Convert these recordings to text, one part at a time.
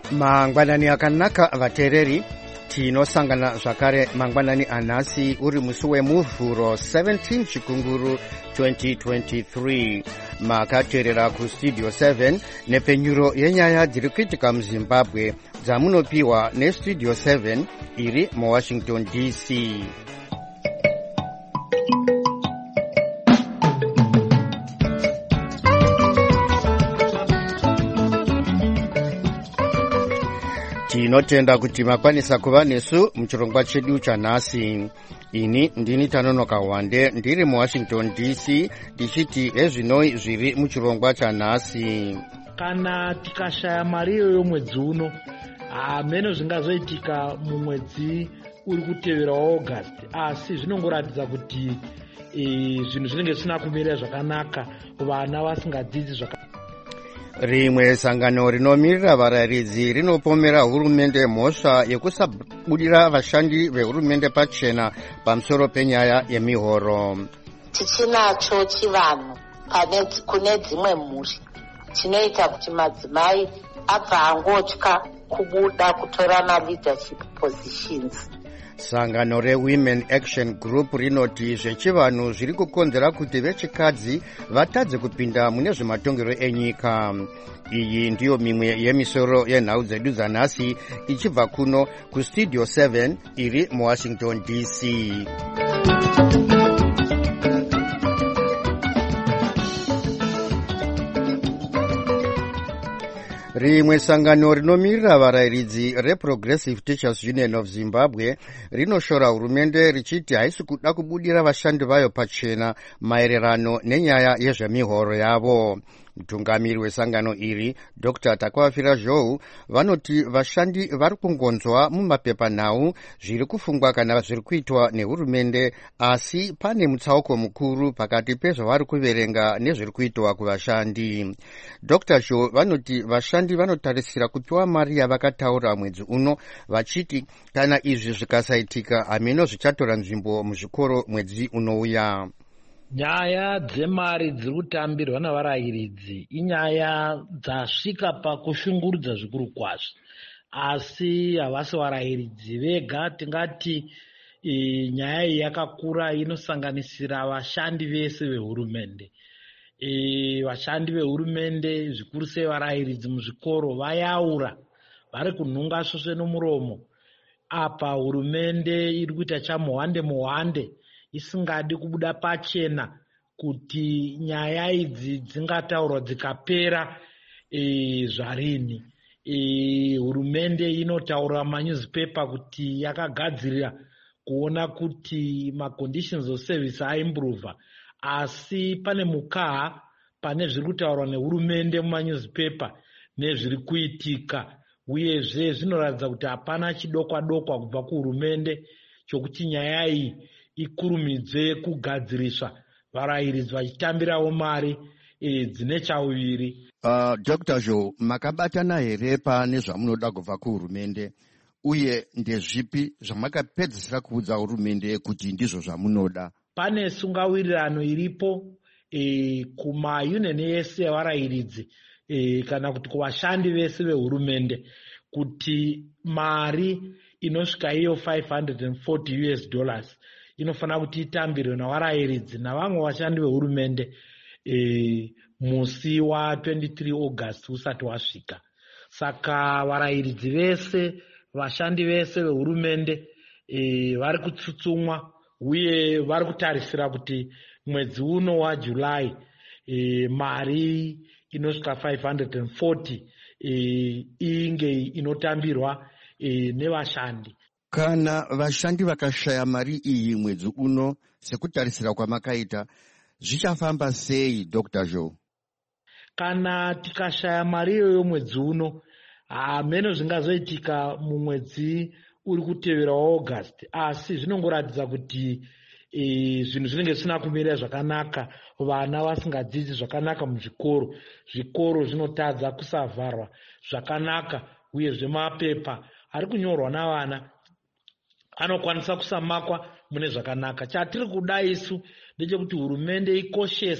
mangwanani akanaka vateereri, tinosangana zvakare mangwanani anhasi uri musi wemuvhuro 17 chikunguru 2023. makateerera kustudio 7 nepenyuro yenyaya dziri kuitika muzimbabwe dzamunopiwa nestudio 7 iri muwashington dc. tinotenda kuti makwanisa kuva nesu muchirongwa chedu chanhasi. ini ndini Tanonoka Wande ndiri muwashington dc ndichiti ezvinoi zviri muchirongwa chanhasi. Kana tikashaya mari iyoyo mwedzi uno, hameno zvingazoitika mumwedzi uri kutevera August, asi zvinongoratidza kuti zvinhu zvinenge zvisina kumira zvakanaka, vana vasingadzidzi zvakanaka. rimwe sangano rinomirira varayiridzi rinopomera hurumende mhosva yekusabudira vashandi vehurumende pachena pamusoro penyaya yemihoro. tichinacho chivanhu kune dzimwe mhuri chinoita kuti madzimai abva angotya kubuda kutora maleadership positions. sangano reWomen Action Group rinoti zvechivanhu zviri kukonzera kuti vechikadzi vatadze kupinda mune zvematongero enyika. iyi ndiyo mimwe yemisoro yenhau dzedu dzanhasi ichibva kuno kustudio 7 iri muwashington dc. rimwe sangano rinomirira varayiridzi reProgressive Teachers Union of Zimbabwe rinoshora hurumende richiti haisi kuda kubudira vashandi vayo pachena maererano nenyaya yezvemihoro yavo. mutungamiri wesangano iri Dr. Takwafira Zhou vanoti vashandi vari kungonzwa mumapepanhau zviri kufungwa kana zviri kuitwa nehurumende, asi pane mutsauko mukuru pakati pezvavari kuverenga nezviri kuitwa kuvashandi. Dr. Zhou vanoti vashandi vanotarisira kupiwa mari yavakataura mwedzi uno, vachiti kana izvi zvikasaitika hameno zvichatora nzvimbo muzvikoro mwedzi unouya. Nyaya dzemari dziri kutambirwa navarayiridzi inyaya dzasvika pakushungurudza zvikuru kwazvo, asi havasi varayiridzi vega. Tingati nyaya iyi yakakura, inosanganisira vashandi vese vehurumende. Vashandi vehurumende zvikuru sei varayiridzi muzvikoro vayaura, vari kunhunga svosve nomuromo apa hurumende iri kuita chamuhwande isingadi kubuda pachena kuti nyaya idzi dzingataurwa dzikapera zvarini. hurumende inotaura manyuzipepa kuti yakagadzirira kuona kuti maconditions of service aimprova, asi pane mukaha pane zviri kutaurwa nehurumende mumanyuzipepa nezviri kuitika, uyezve zvinoratidza kuti hapana chidokwa kubva kuhurumende chokuti nyaya iyi ikurumidze kugadziriswa, varayiridzi vachitambirawo mari dzine chauviri. Dr. Zhou, makabatana here pane zvamunoda kubva kuhurumende, uye ndezvipi zvamakapedzisira kuudza hurumende kuti ndizvo zvamunoda? Pane sungawirirano iripo kumaunion ese evarayiridzi kana kuti kuvashandi vese vehurumende kuti mari inosvika iyo $540 inofanira kuti itambirwe navarayiridzi navamwe vashandi vehurumende musi wa23 August usati wasvika. Saka varayiridzi vese, vashandi vese vehurumende vari kutsutsumwa, uye vari kutarisira kuti mwedzi uno waJuly mari inosvika 540 inge inotambirwa nevashandi. Kana vashandi vakashaya mari iyi mwedzi uno sekutarisira kwamakaita, zvichafamba sei Dr. Zhou? Kana tikashaya mari iyoyo mwedzi uno, hameno zvingazoitika mumwedzi uri kutevera August, asi zvinongoratidza kuti zvinhu zvinenge zvisina kumira zvakanaka, vana vasingadzidzi zvakanaka muzvikoro, zvikoro zvinotadza kusavharwa zvakanaka, uyezve mapepa ari kunyorwa navana anokwanisa kusamakwa mune zvakanaka. Chatiri kuda isu ndechekuti hurumende ikoshese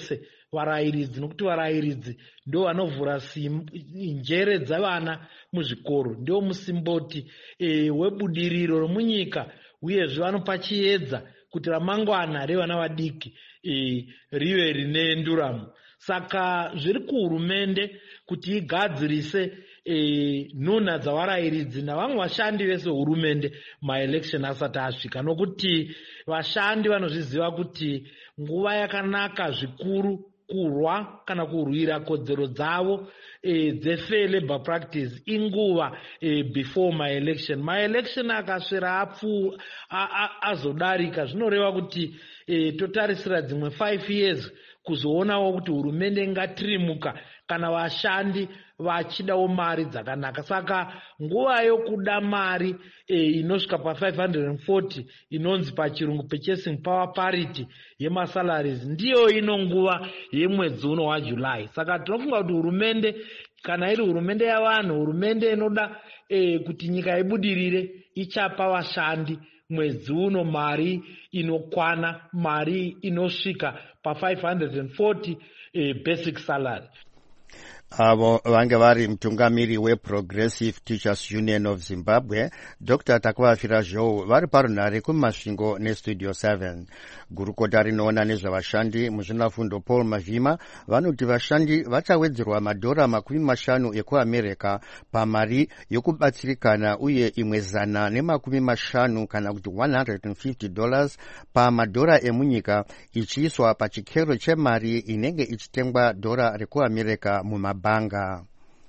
varayiridzi, nokuti varayiridzi ndo vanovhura njere dzavana muzvikoro, ndio musimboti webudiriro romunyika, uyezve vanopa chiedza kuti ramangwana revana vadiki rive rine nduramo. Saka zviri kuhurumende kuti igadzirise nhunha dzavarayiridzi navamwe vashandi vese hurumende maelection asati asvika, nokuti vashandi vanozviziva kuti nguva yakanaka zvikuru kurwa kana kurwira kodzero dzavo dzefair labor practice inguva before maelection. Maelection akasvera azodarika zvinoreva kuti totarisira dzimwe 5 years kuzoonawo kuti hurumende ingatirimuka kana vashandi vachidawo mari dzakanaka. Saka nguva yokuda mari inosvika pa540 inonzi pachirungu purchasing power parity yemasalaries ndiyo ino nguva yemwedzi uno waJuly. Saka tinofunga kuti hurumende, kana iri hurumende yavanhu, hurumende inoda kuti nyika ibudirire, ichapa vashandi mwedzi uno mari inokwana, mari inosvika pa540 basic salary. Avo vange vari mutungamiri weProgressive Teachers Union of Zimbabwe, Dr. Takwafira Joe, vari parunhare kumasvingo neStudio 7. Gurukota rinoona nezvavashandi muzvinafundo Paul Mavhima vanoti vashandi vachawedzerwa $50 ekuAmerica pamari yokubatsirikana, uye imwe $150 kana kuti $150 pamadhora emunyika ichiiswa pachikero chemari inenge ichitengwa dhora rekuAmerica mumabhanga.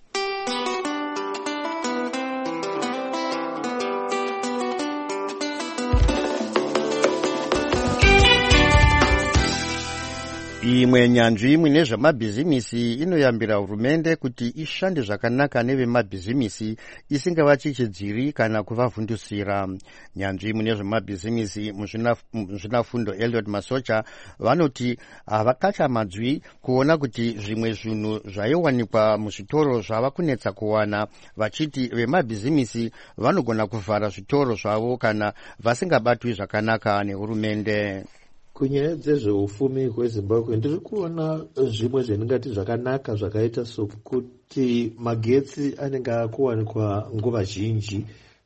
Imwe nyanzvi imwe nezvamabhizimisi inoyambira hurumende kuti ishande zvakanaka nevemabhizimisi isingavachichidziri kana kuvavhundusira. Nyanzvi imwe nezvamabhizimisi muzvinafundo Elliot Masocha vanoti havakachamadzwi kuona kuti zvimwe zvinhu zvaiwanikwa muzvitoro zvava kunetsa kuwana, vachiti vemabhizimisi vanogona kuvhara zvitoro zvavo kana vasingabatwi zvakanaka nehurumende. Kunyaya dzezveupfumi hweZimbabwe ndiri kuona zvimwe zvendingati zvakanaka zvakaita sokuti magetsi anenge akuwanikwa nguva zhinji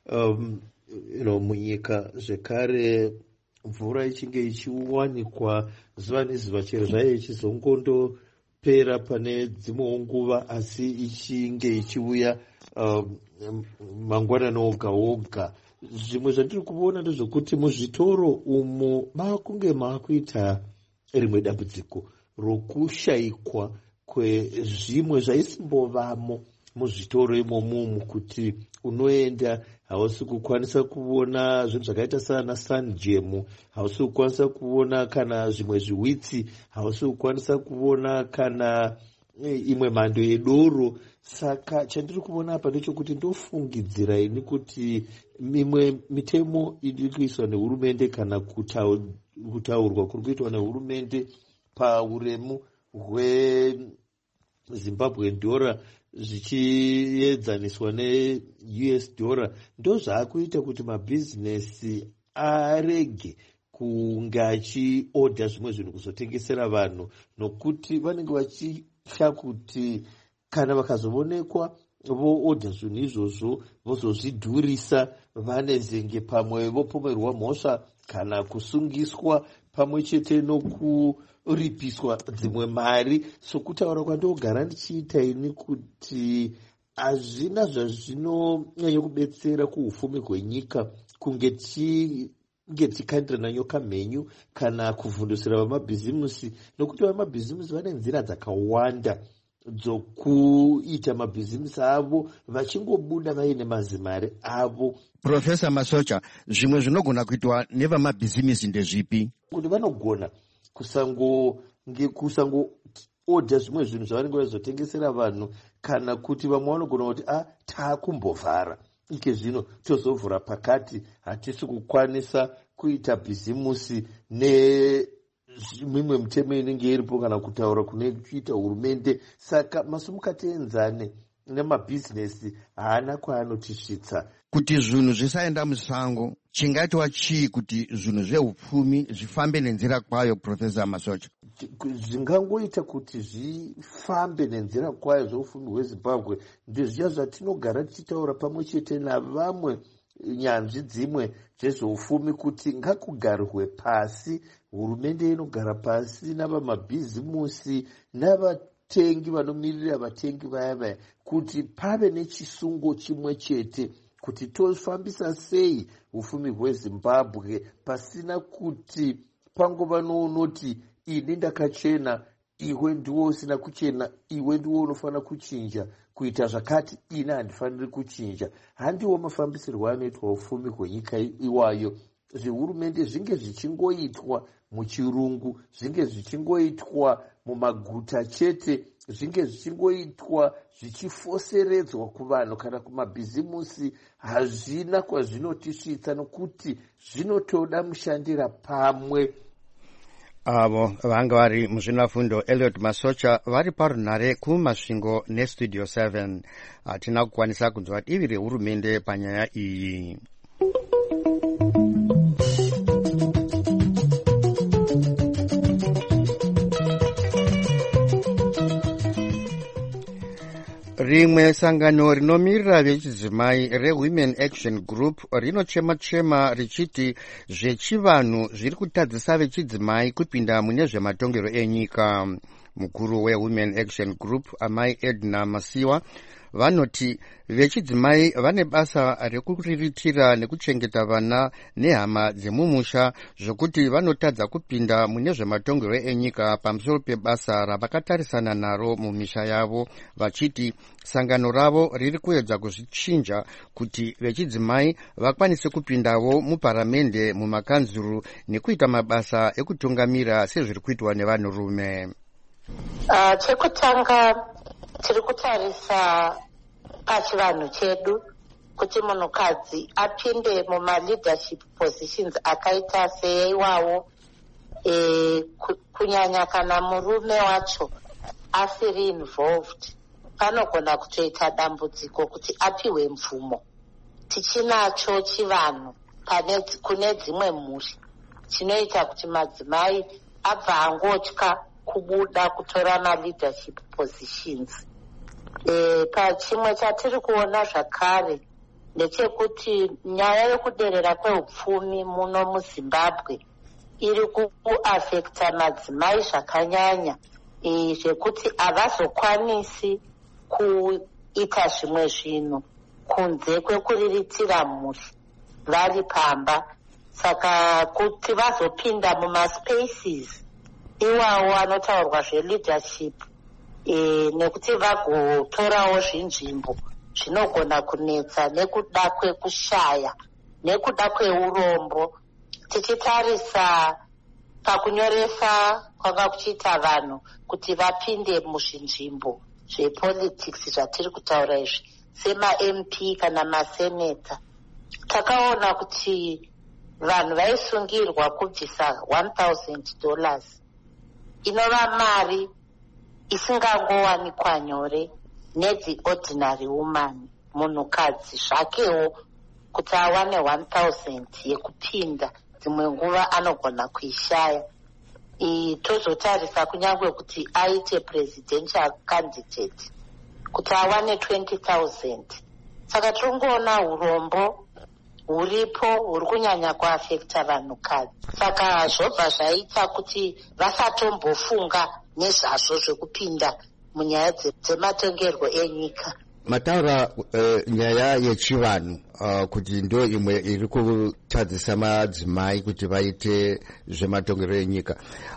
munyika, zvekare mvura ichinge ichiwanikwa zuva nezuva, chero zvaiye ichizongondopera pane dzimwewo nguva, asi ichinge ichiuya mangwanani oga oga. Zvimwe zvandiri kuona ndezvokuti muzvitoro umo makunge makuita rimwe dambudziko rokushayikwa kwezvimwe zvaisimbovamo muzvitoro imomo, kuti unoenda hausi kukwanisa kuona zvinhu zvakaita sana Sunjam, hausi kukwanisa kuona kana zvimwe zviwitsi, hausi kukwanisa kuona kana imwe mhando yedoro. Saka chandiri kuona apa ndechokuti ndofungidzira ini kuti mimwe mitemo iri kuiswa nehurumende kana kutaurwa kuri kuitwa nehurumende pauremu hweZimbabwe dollar zvichiedzaniswa neUS dollar ndo zvaakuita kuti mabhizinesi arege kunge achiodha zvimwe zvinhu kuzotengesera vanhu, nokuti vanenge vachitya kuti kana vakazoonekwa voodha zvinhu izvozvo vozozvidhurisa, vanezenge pamwe vopomerwa mhosva kana kusungiswa pamwe chete nokuripiswa dzimwe mari. Sokutaura kwandogara ndichiita ini kuti hazvina zvazvinonyanya kubetsera kuupfumi hwenyika kunge tikandirana nyoka mhenyu kana kuvhundusira vamabhizimisi, nokuti vamabhizimisi vane nzira dzakawanda dzokuita mabhizimisi avo vachingobuda vaine mazimari avo. Profesa Masocha, zvimwe zvinogona kuitwa nevamabhizimisi ndezvipi? Kuti vanogona kusangoodha zvimwe zvinhu zvavanenge vachizotengesera vanhu, kana kuti vamwe vanogona kuti taakumbovhara ike zvino tozovhura pakati, hatisi kukwanisa kuita bhizimusi nemimwe mitemo inenge iripo kana kutaura kune kuita hurumende. Saka masumukati enzane nemabhizinesi haana kwaanotisvitsa. Kuti zvinhu zvisaenda musango, chingaitwa chii kuti zvinhu zveupfumi zvifambe nenzira kwayo, Profesa Masocha? zvingangoita kuti zvifambe nenzira kwayo zveupfumi hwezimbabwe ndezviya zvatinogara tichitaura pamwe chete navamwe nyanzvi dzimwe zvezveupfumi kuti ngakugarwe pasi, hurumende inogara pasi navamabhizimusi navatengi vanomirira vatengi vaya kuti pave nechisungo chimwe chete kuti tofambisa sei upfumi hwezimbabwe pasina kuti pangova nounoti ini ndakachena iwe ndiwo usina kuchena, iwe ndiwo unofanira kuchinja kuita zvakati, ina handifaniri kuchinja. Handiwo mafambisirwo anoitwa upfumi hwenyika iwayo. Zvihurumende zvinge zvichingoitwa muchirungu, zvinge zvichingoitwa mumaguta chete, zvinge zvichingoitwa zvichifoseredzwa kuvanhu kana kumabhizimusi, hazvina kwazvinotisvitsa nokuti zvinotoda mushandira pamwe. Avo vanga vari muzvinafundo Elliot Masocha vari parunhare kumasvingo nestudio 7. Hatina kukwanisa kunzwa divi rehurumende panyaya iyi. Rimwe sangano rinomirira vechidzimai reWomen Action Group rinochema-chema richiti zvechivanhu zviri kutadzisa vechidzimai kupinda mune zvematongero enyika. Mukuru weWomen Action Group amai Edna Masiwa vanoti vechidzimai vane basa rekuriritira nekuchengeta vana nehama dzemumusha zvokuti vanotadza kupinda mune zvematongero enyika pamusoro pebasa ravakatarisana naro mumisha yavo, vachiti sangano ravo riri kuedza kuzvichinja kuti vechidzimai vakwanise kupindawo muparamende, mumakanzuru nekuita mabasa ekutungamira sezviri kuitwa nevanhurume. Chekutanga tiri kutarisa pachivanhu chedu kuti munhukadzi apinde mumaleadership positions akaita seiwawo, kunyanya kana murume wacho asiri involved, panogona kutoita dambudziko kuti apiwe mvumo. Tichinacho chivanhu kune dzimwe mhuri chinoita kuti madzimai abva angotya kubuda kutora maleadership positions. Pachimwe chatiri kuona zvakare ndechekuti nyaya yokuderera kweupfumi muno muZimbabwe iri kuafekta madzimai zvakanyanya, zvekuti havazokwanisi kuita zvimwe zvinhu kunze kwekuriritira mhuri vari pamba. Saka kuti vazopinda mumaspaces iwawo anotaurwa zveleadership nekuti vagotorawo zvinzvimbo zvinogona kunetsa nekuda kwekushaya nekuda kweurombo. Tichitarisa pakunyoresa kwanga kuchiita vanhu kuti vapinde muzvinzvimbo zvepolitics zvatiri kutaura izvi sema-MP kana maseneta, takaona kuti vanhu vaisungirwa kubvisa $1,000 inova mari isingangowanikwa nyore nedzi ordinary woman, munhukadzi zvakewo kuti awane 1,000 yekupinda dzimwe nguva anogona kuishaya. Tozotarisa kunyange kuti aite presidential candidate kuti awane 20,000. Saka tiringoona urombo huripo huri kunyanya kuafekta vanhukadzi. Saka zvobva zvaita kuti vasatombofunga nezvazvo zvekupinda munyaya dzematongerwo enyika. Mataura nyaya yechivanhu kuti ndo imwe iri kutadzisa madzimai kuti vaite zvematongero enyika.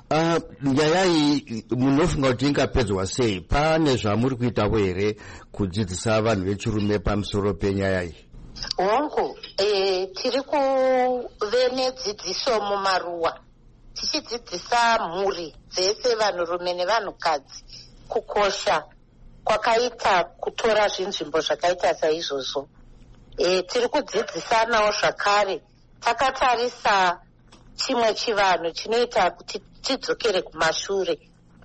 Nyaya iyi munofunga kuti ingapedzwa sei? Pane zvamuri kuitawo here kudzidzisa vanhu vechirume pamusoro penyaya iyi? Hongu, tiri kuve nedzidziso mumaruwa tichidzidzisa mhuri dzese, vanhurume nevanhukadzi, kukosha kwakaita kutora zvinzvimbo zvakaita saizvozvo. Tiri kudzidzisanawo zvakare, takatarisa chimwe chivanhu chinoita kuti tidzokere kumashure,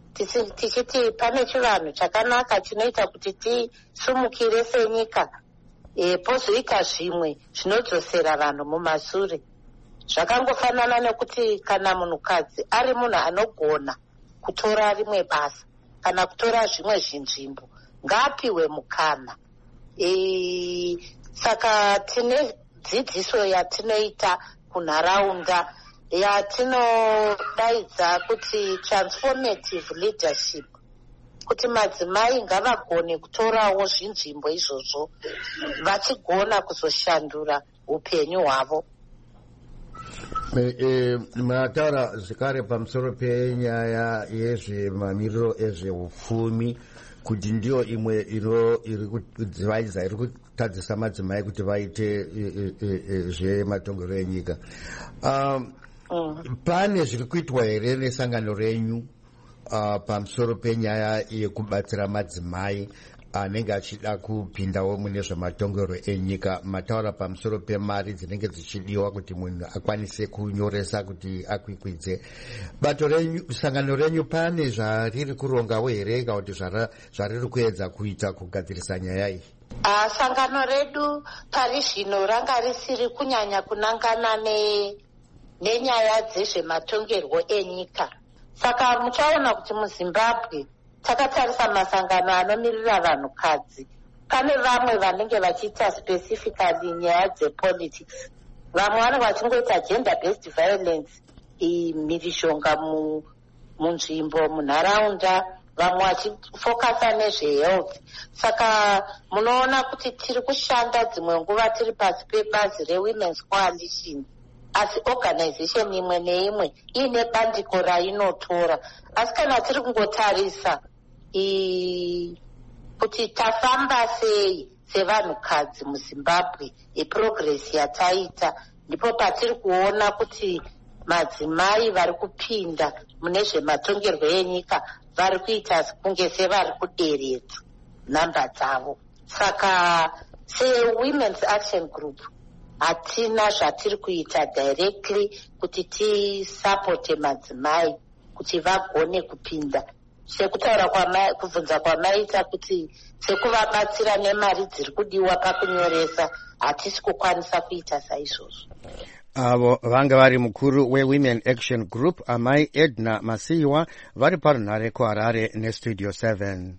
tichiti pane chivanhu chakanaka chinoita kuti tisumukire senyika, pozoita zvimwe zvinodzosera vanhu mumashure. Zvakangofanana nekuti kana munhukadzi ari munhu anogona kutora rimwe basa kana kutora zvimwe zvinzvimbo ngaapiwe mukana. Saka tine dzidziso yatinoita kunharaunda yatinodaidza kuti transformative leadership, kuti madzimai ngavagone kutorawo zvinzvimbo izvozvo vachigona kuzoshandura upenyu hwavo. Mataura zvekare pamusoro penyaya yezvemamiriro ezveupfumi kuti ndiyo imwe iri kudzivaidza iri kutadzisa madzimai kuti vaite zvematongero enyika. Pane zviri kuitwa here nesangano renyu pamusoro penyaya yekubatsira madzimai anenge achida kupindawo mune zvematongero enyika? Mataura pamusoro pemari dzinenge dzichidiwa kuti munhu akwanise kunyoresa kuti akwikwidze. Bato renyu, sangano renyu, pane zvariri kurongawo here kana kuti zvariri kuedza kuita kugadzirisa nyaya iyi? Sangano redu pari zvino ranga risiri kunyanya kunangana nenyaya dzezvematongerwo enyika. Saka muchaona kuti muZimbabwe takatarisa masangano anomirira vanhukadzi. Pane vamwe vanenge vachiita specifically nyaya dzepolitics, vamwe vanenge vachingoita gender based violence, mhirizhonga munzvimbo, munharaunda, vamwe vachifokasa nezvehealth. Saka munoona kuti tiri kushanda dzimwe nguva tiri pasi pebazi reWomen's Coalition, asi organization imwe neimwe ine bandiko rainotora. Asi kana tiri kungotarisa kuti tafamba sei sevanhukadzi muZimbabwe, progress yataita, ndipo patiri kuona kuti madzimai vari kupinda mune zvematongerwo enyika vari kuita kunge sevari kuderedza nhamba dzavo. Saka seWomen's Action Group hatina zvatiri kuita directly kuti tisapote madzimai kuti vagone kupinda. Sekutaura kubvunza kwamaita kuti sekuvabatsira nemari dziri kudiwa pakunyoresa, hatisi kukwanisa kuita saizvozvo. Avo vanga vari mukuru weWomen Action Group, amai Edna Masiyiwa, vari parunhare kuHarare neStudio 7.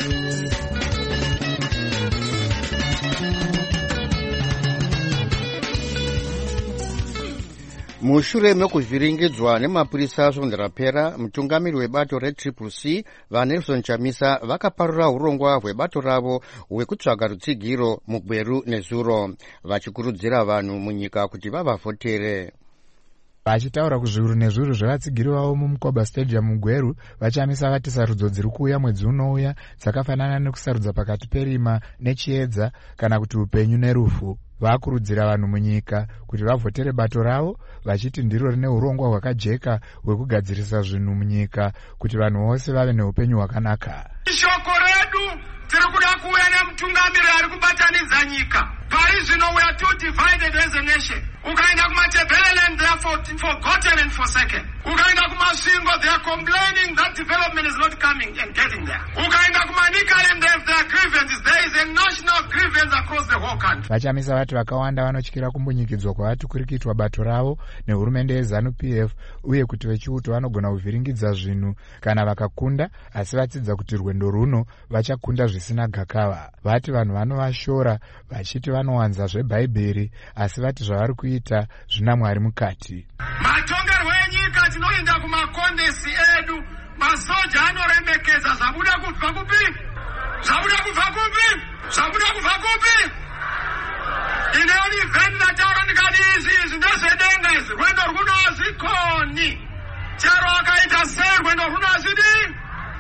Mushure mekuvhiringidzwa nemapurisa zvonderapera, mutungamiri webato reCCC vaNelson Chamisa vakaparura urongwa hwebato ravo hwekutsvaga rutsigiro muGweru neZuro, vachikurudzira vanhu munyika kuti vavavhotere. Vachitaura kuzviuru nezviuru zvevatsigiri vavo mumukwaba stadium muGweru, vachamisa vati sarudzo dziri kuuya mwedzi unouya dzakafanana nekusarudza pakati perima nechiedza kana kuti upenyu nerufu. Vakurudzira vanhu munyika kuti vavhotere bato ravo, vachiti ndiro rine urongwa hwakajeka hwekugadzirisa zvinhu munyika kuti vanhu vose vave neupenyu hwakanaka. Shoko redu tiri kuda kuuya nemutungamiri ari kubatanidza nyika. Pari zvino we are too divided as a nation. Ukaenda kumaTebeleland they are forgotten and forsaken. Ukaenda kumasvingo they are complaining that development is not coming and getting there. Ukaenda kumaNikaland they have their grievances. There is a national grievance across the whole country. Vachamisa vati vakawanda vanotyira kumbunyikidzwa kwavati kuri kuitwa bato ravo nehurumende yeZANU-PF, uye kuti vechiuto vanogona kuvhiringidza zvinhu kana vakakunda, asi vatsidza kuti rwendo runo vachakunda zvisina gakava. Vati vanhu vanovashora vachiti vanowanza zvebhaibheri, asi vati zvavari kuita zvina Mwari mukati. Matongerwo enyika tinoenda kumakondesi edu, masoja anoremekeza zvabuda kubva kupi? Zvabuda kubva kupi? Zvabuda kubva kupi? Ineoni vheni nataura ndikati izvi ndezvedenga izvi, rwendo rwuno hazvikoni. Chero akaita sei rwendo rwuno hazvidii?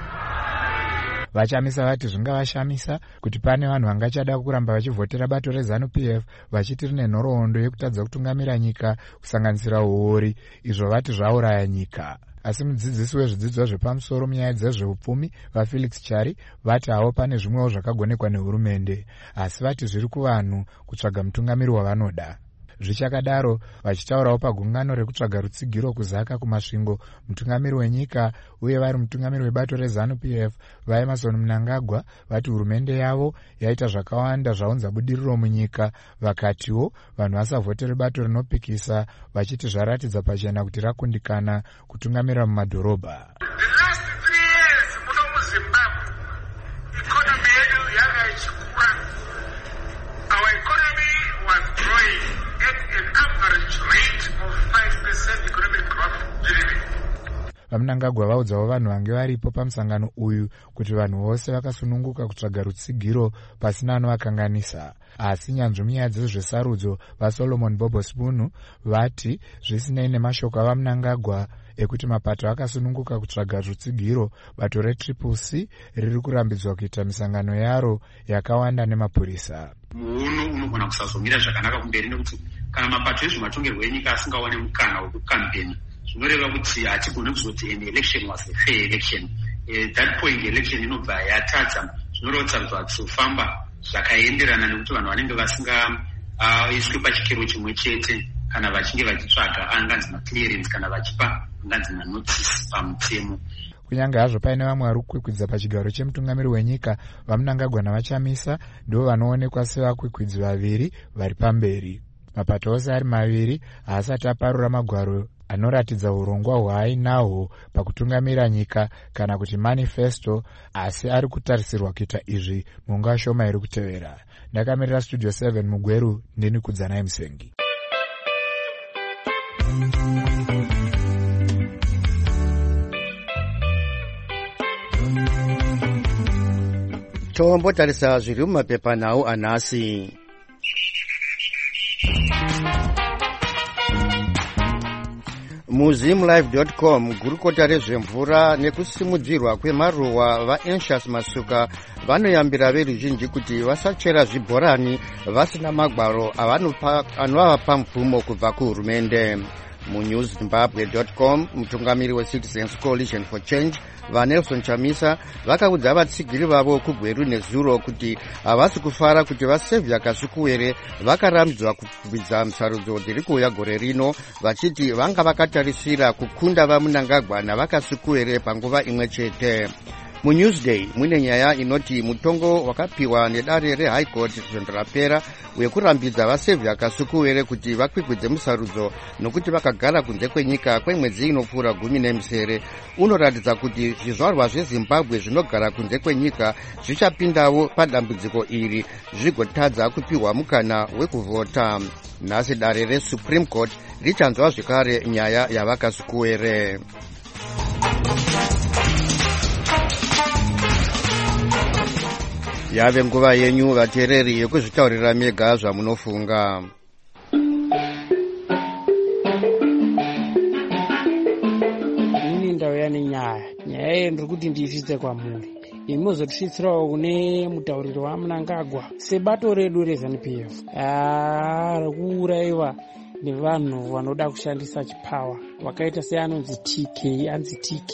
Vachamisa vati zvingavashamisa kuti pane vanhu vangachada kuramba vachivhotera bato reZANU-PF vachiti rine nhoroondo yekutadza kutungamira nyika kusanganisira uori, izvo vati zvauraya nyika. Asi mudzidzisi wezvidzidzo zvepamusoro munyaya dzezveupfumi vaFelix Chari vati havo pane zvimwewo zvakagonekwa nehurumende, asi vati zviri kuvanhu kutsvaga mutungamiri wavanoda. Zvichakadaro, vachitaurawo pagungano rekutsvaga rutsigiro kuzaka kumasvingo, mutungamiri wenyika uye vari mutungamiri webato reZANU-PF vaEmerson Mnangagwa vati hurumende yavo yaita zvakawanda zvaunza budiriro munyika, vakatiwo vanhu vasavhotere bato rinopikisa, vachiti zvaratidza pachena kuti rakundikana kutungamira mumadhorobha. The last vaMnangagwa vaudzawo vanhu vange varipo pamusangano uyu kuti vanhu vose vakasununguka kutsvaga rutsigiro pasina anovakanganisa. Asi nyanzvi munyaya dzezvesarudzo vaSolomon Bobo Spunu vati zvisinei nemashoko avaMnangagwa ekuti mapato akasununguka kutsvaga rutsigiro, bato reCCC riri kurambidzwa kuita misangano yaro yakawanda nemapurisa. Muono unogona kusazomira zvakanaka kumberi nekuti kana mapato ezvematongerwo enyika asingawane mukana wekukampeni zvinoreva kuti hatigone kuzoti an election was a fair election. That point election inobva yatadza, zvinoreva kuti sarudzo hatisofamba zvakaenderana nekuti vanhu vanenge vasingaiswi pachikero chimwe chete kana vachinge vachitsvaga anganzi maclearance kana vachipa anganzi manotice pamutemo. Kunyange hazvo paine vamwe vari kukwikwidza pachigaro chemutungamiri wenyika, vaMnangagwa navaChamisa ndivo vanoonekwa sevakwikwidzi vaviri vari pamberi. Mapato ose ari maviri haasati aparura magwaro anoratidza urongwa hwaainahwo pakutungamira nyika kana kuti manifesto, asi ari kutarisirwa kuita izvi munguva shoma iri kutevera. Ndakamirira Studio 7 Mugweru, ndini Kudzanai Musengi. Tombotarisa zviri mumapepanhau anhasi. muzimlive.com gurukota rezvemvura nekusimudzirwa kwemaruwa vaAnxious Masuka vanoyambira veruzhinji kuti vasachera zvibhorani vasina magwaro anovapa mvumo kubva kuhurumende. munewszimbabwe.com mutungamiri weCitizens Coalition for Change vaNelson Chamisa vakaudza vatsigiri vavo kuGweru neZuro kuti havasi kufara kuti vaSevia Kasukuwere vakarambidzwa kukwidza musarudzo dziri kuuya gore rino, vachiti vanga vakatarisira kukunda vaMnangagwa navaKasukuwere panguva imwe chete. MuNewsday mune nyaya inoti mutongo wakapiwa nedare reHigh Court zvondo rapera wekurambidza vaSevia Kasukuwere kuti vakwikwidze musarudzo nokuti vakagara kunze kwenyika kwemwedzi inopfuura 17 unoratidza kuti zvizvarwa zveZimbabwe zvinogara kunze kwenyika zvichapindawo padambudziko iri zvigotadza kupiwa mukana wekuvhota. Nhasi dare reSupreme Court richanzwa zvekare nyaya yavaKasukuwere. Yave nguva yenyu vateereri yekuzvitaurira mega zvamunofunga. Ini ndauya nenyaya iyi ndiri kuti ndiisvitse kwamuri. Imi mozotisvitsirawo kune mutauriri waMnangagwa sebato redu reZANU-PF rekuuraiwa nevanhu vanoda kushandisa chipawa vakaita seanonzi TK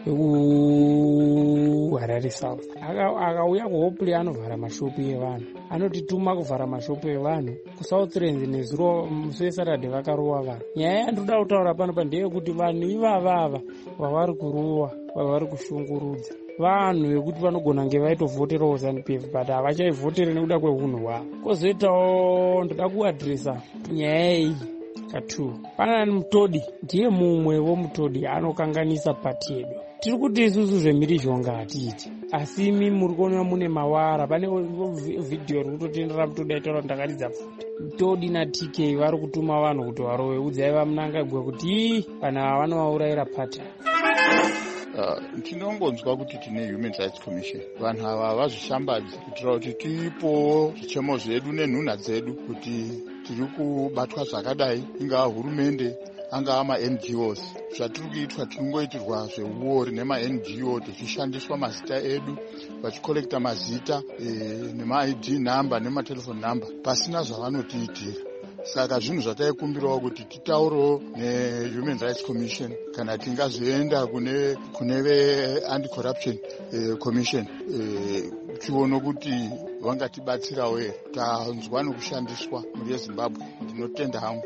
wekuHarare South. Akauya kuHopli anovhara mashopu evanhu, anotituma kuvhara mashopu evanhu. kuSouth Rand neZuro musi weSaturday vakarowa vanhu. Nyaya yandoda kutaura pano ndeyekuti vanhu ivavava vavari kurowa, vavari kushungurudza vanhu vekuti vanogona kunge vaitovhoterawo ZANU-PF but havachaivhotere nekuda kweunhu hwavo. Kozoitawo ndoda kuadhiresa nyaya iyi ka2. Pana Mutodi ndiye mumwe womutodi anokanganisa pati yedu. Tiri kuti isusu zvemhirizhonga hatiiti, asi imi muri kuona mune mawara. Pane vhidhiyo iri kutotendera Mutodi aitaura kuti ndakaridza futi. Mutodi naTK vari kutuma vanhu kuti varowe. Udzai vaMnangagwa kuti kana vanovaurayira pati. Tinongonzwa kuti tine Human Rights Commission. Vanhu ava vazvishambadzi kuitira kuti tiipo zvichemo zvedu nenhunha dzedu kuti tiri kubatwa zvakadai, ingava hurumende angava maNGOs. Zvatiri kuitwa tinongoitirwa zveuori nemaNGO, tichishandiswa mazita edu vachikolekta mazita nemaID number nematelefoni number pasina zvavanotiitira. Saka zvinhu zvataikumbirawo kuti titaurewo neHuman Rights Commission kana tingazoenda kune ve-Anti-Corruption Commission tione kuti vangatibatsirawo here. Tanzwa nokushandiswa muri yeZimbabwe. Ndinotenda hangu.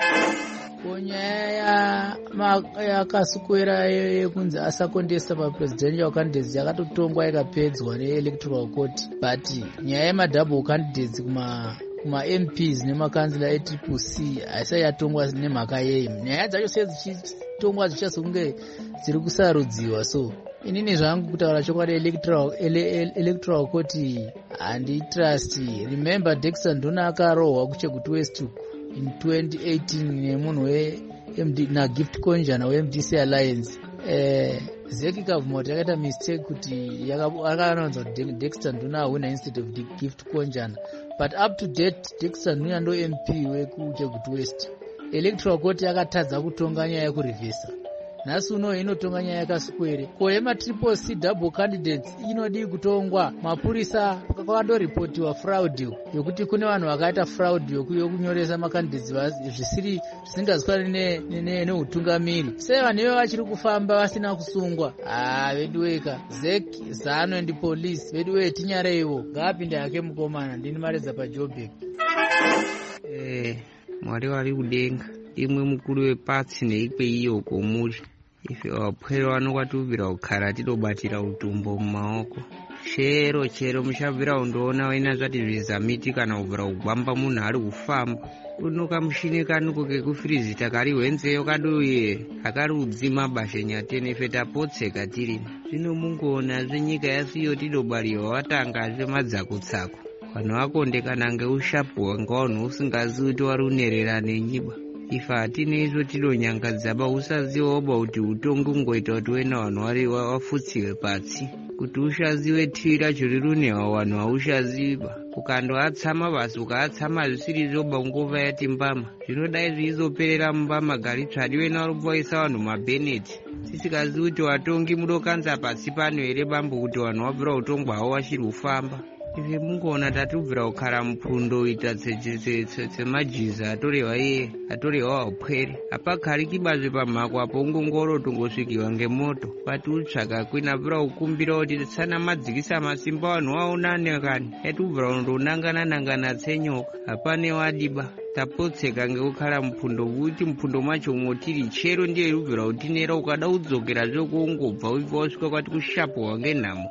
Nyaya yaKasukuwere yekunzi asakondesa papresidential candidates yakatotongwa ikapedzwa neelectoral court, but nyaya yemadouble candidates kuma-MPs nemakansila eCCC haisati yatongwa nemhaka yeyi. Nyaya dzacho sedzichitongwa dzichazonge dziri kusarudziwa. So inini zvangu kutaura chokwadi electoral court handitrust. Remember Dexter Nduna akarohwa kuChegutu West in 2018 nemunhu naGift Konjana weMDC Alliance. zeki kavhuma kuti yakaita mistake kuti akaanonza kuti Dexter Nduna awina instead of Gift Konjana, but up to date Dexter Nduna ndo MP wekuJegutu West. Electoral court yakatadza kutonga nyaya yekurivhesa. Nhasi uno inotonga nyaya yakaswere. Ko yema C double candidates inodi kutongwa. Mapurisa kwakandoripotiwa fraud yokuti kune vanhu vakaita fraud yokunyoresa macandidates zvisingazwani neutungamiri. Sei vanhu ivo vachiri kufamba vasina kusungwa? Veduweka Zeki Zano and police veduwe tinyareiwo ngapinde yake mukomana ndini mareza paJoburg. Mwari wari kudenga imwe mukuru wepatsi neikwe iyo komuri ife vapwere vanokwatubvira kugara tidobatira utumbo mumaoko chero mushabvira undoona waina zvati zvizamiti kana kubvira kugwamba munhu ari kufamba uno kamushini kanuko kekufirizita kari wenzeyo kaduye kakari kudzima bashenyatene ife tapotseka tirina zvino mungoona zvenyika yasiyo tidobariwa watangazve madzakutsako vanhu vakondekana ngeushapu wanga vanhu usingazivi kuti wari unerera nenyiba ife hatine izvo tidonyangadza usazivawo kuti utongi ungoita kuti wena vanhu vari wafutsiwe patsi kuti ushazive tivi racho rirunewa vanhu haushaziva ukandoatsama basi ukaatsama zvisiri zvoba ngova yati mbama zvinodai zviizoperera mumbama gari tsvadi wena vari kuvaisa vanhu mabheneti tisikazivi kuti watongi mudokanza pasi pano here bambo kuti vanhu wabvira utongwa havo vachiri kufamba ife mungoona tatubvira kugara mupundo ita tsemajiza atorehwa iye atorehwa upwere apakharikibazve pamhako apo ungongoro tongosvikiwa ngemoto pati utsvaka kwina bvira kukumbira kuti tsana madzikisa masimba vanhu vaonane kani yatubvira kundonangana tsenyoka hapane wadiba tapotseka ngekukhala mupundo kuti mupundo macho motiri chero ndiye irubvira kutinera ukada kudzokera zvokuungobva ubva wasvika kwati kushapuwa ngenhamo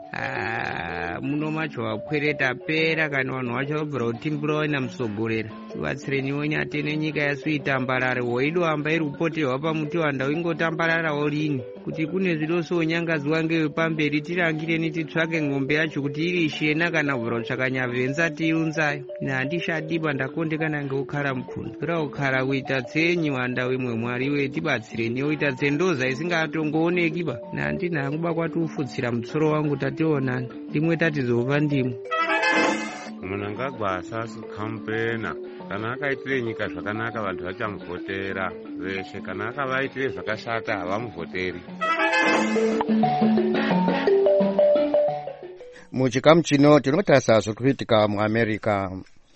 muno macho vapwere tapera kana vanhu vacho vabvira kutimbura waina musogorera tibatsireniwo nyate nenyika yasu itambarare waidohamba iri kupoterwa pamuti wanda ingotambararawo lini kuti kune zvidoso nyangadziwa ngevepamberi tirangireni titsvake ng'ombe yacho kuti iri ishena kana kubvira kutsvaka nyavhenza tiiunzayo handishadiba ndakondekana ngekukhala mupundo bvira kukhala kuita tsenyi wanda wemwe mwari wetibatsireni woita tsendoza isingatongoonekiba nandinhanguba kwatiufutsira mutsoro wangu tationana ndimwe tatizova ndimwe munhu angagwasa sukampena kana akaitire nyika zvakanaka vantu vachamuvhotera veshe kana akavaitire zvakashata havamuvhoteri. muchikamu chino tinotarisa zviri kuitika muamerica.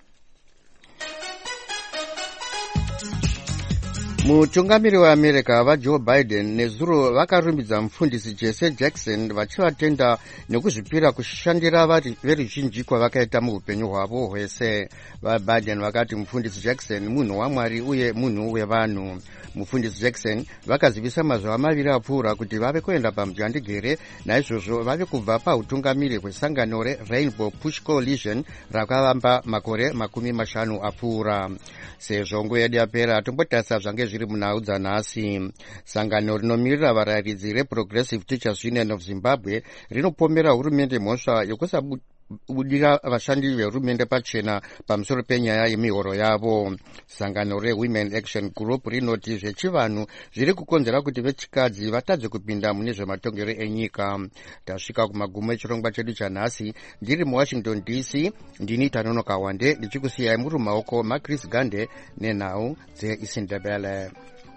mutungamiri weamerica vajoe biden nezuro vakarumbidza mufundisi Jesse Jackson vachivatenda nekuzvipira kushandira veruzhinji kwavakaita muupenyu hwavo hwese. vaBiden vakati mufundisi Jackson munhu waMwari uye munhu wevanhu. mufundisi Jackson vakazivisa mazuva maviri apfuura kuti vave kuenda pamujandigere naizvozvo vave kubva pautungamiri hwesangano reRainbow Push Coalition rakavamba makore 50 apfuura. sezvo nguva yedu yapera tombotarisa zvange zviri munhau dzanhasi. sangano rinomirira varayiridzi reProgressive Teachers Union of Zimbabwe rinopomera hurumende mhosva yokusabudira vashandi vehurumende pachena pamusoro penyaya yemihoro yavo. sangano reWomen Action Group rinoti zvechivanhu zviri kukonzera kuti vechikadzi vatadze kupinda mune zvematongero enyika. tasvika kumagumo echirongwa chedu chanhasi. ndiri muWashington DC ndini Tanonoka Wande ndichikusiyai muri mumaoko maChris Gande nenhau dzeIsindebele.